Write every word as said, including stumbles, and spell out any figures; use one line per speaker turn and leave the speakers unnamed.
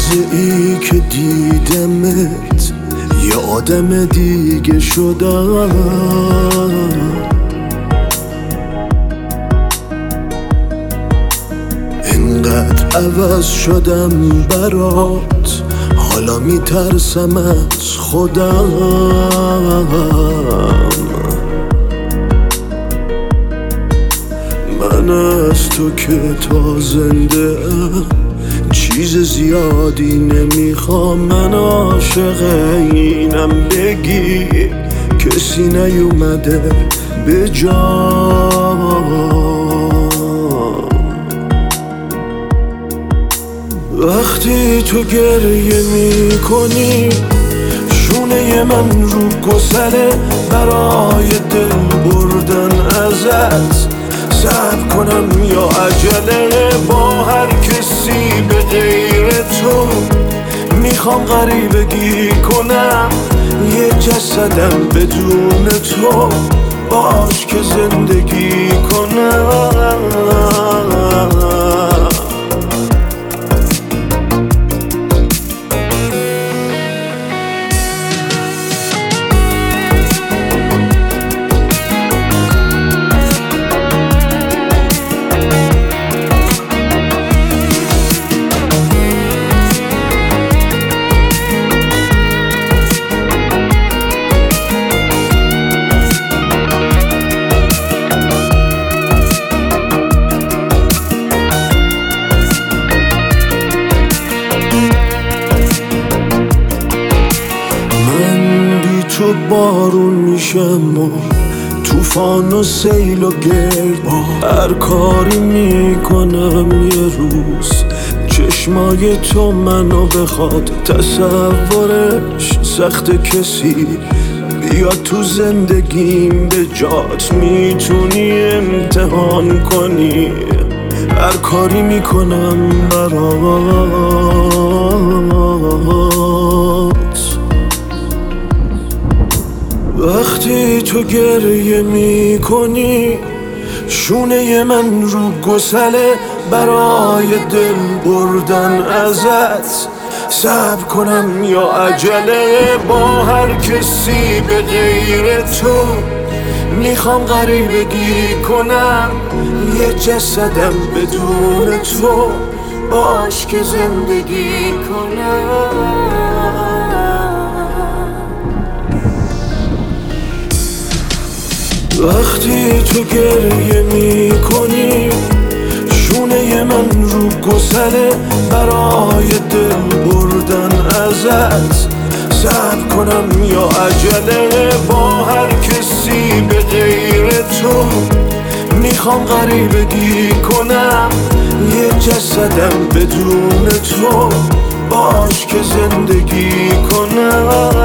لحظه ای که دیدمت یه آدم دیگه شدم، اینقدر عوض شدم برات، حالا میترسم از خودم. من از تو که تا زنده ام چیز زیادی نمیخوام، من عاشق اینم بگی کسی نیومده به جام. وقتی تو گریه میکنی شونه من رو گسله، برای دل بردن ازت صبر کنم یا عجله، با هر کسی به غیر تو میخوام غریبگی کنم، یه جسدم بدون تو باش که زندگی کنم. تو بارون میشم و توفان و سیل و گرد، هر کاری میکنم یه روز چشمای تو منو بخواد، تصورش سخت کسی بیاد تو زندگیم به جات، میتونی امتحان کنی هر کاری میکنم برات. وقتی تو گریه میکنی شونه من رو گسله، برای دل بردن ازت صبر کنم یا عجله، با هر کسی به غیر تو میخوام غریبگی کنم، یه جسدم بدون تو باش که زندگی کنم. وقتی تو گریه میکنی شونه من رو گسله، برای دل بردن ازت صبر کنم یا عجله، با هر کسی به غیر تو میخوام غریبگی کنم، یه جسدم بدون تو باش که زندگی کنم.